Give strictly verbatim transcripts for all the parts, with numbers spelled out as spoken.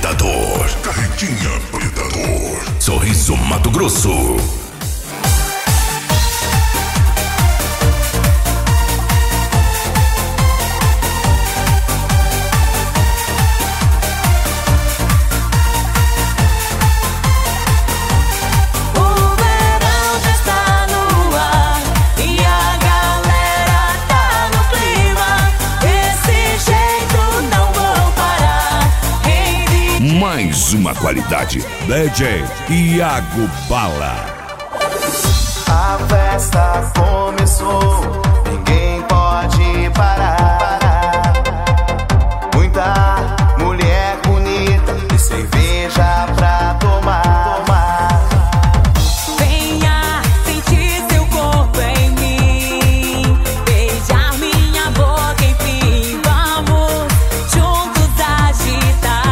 Predador. Carretinha Predador. Sorriso Mato Grosso. Mais uma qualidade, D J Iago Bala. A festa começou, ninguém pode parar. Muita mulher bonita e cerveja pra tomar. Venha sentir seu corpo em mim, beijar minha boca, enfim, vamos juntos agitar.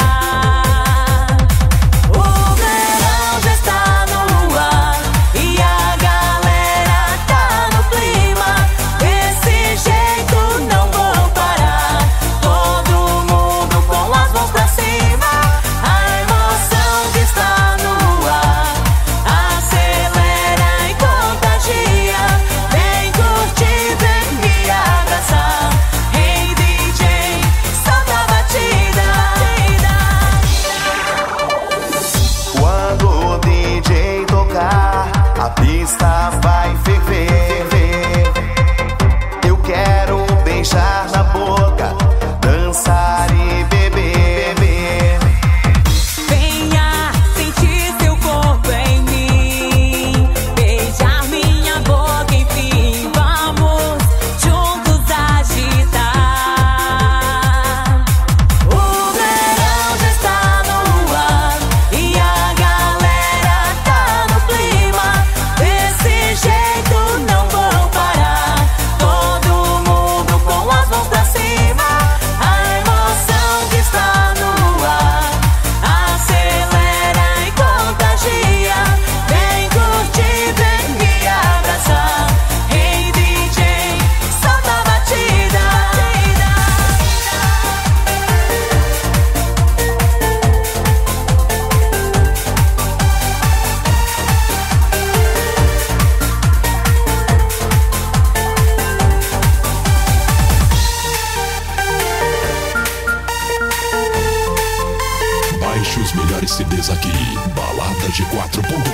A pista vai ferver. Eu quero beijar na boca, dançar e beber. Venha sentir seu corpo em mim, beijar minha boca, enfim, vamos juntos agitar. O verão já está no ar e a galera tá no clima. Desse jeito não vou parar. Todo mundo com as mãos pra cima. A emoção que está no ar acelera e contagia. Vem curtir, vem me abraçar. Hey D J, solta a batida. Baixe os melhores C Ds aqui. balada g quatro ponto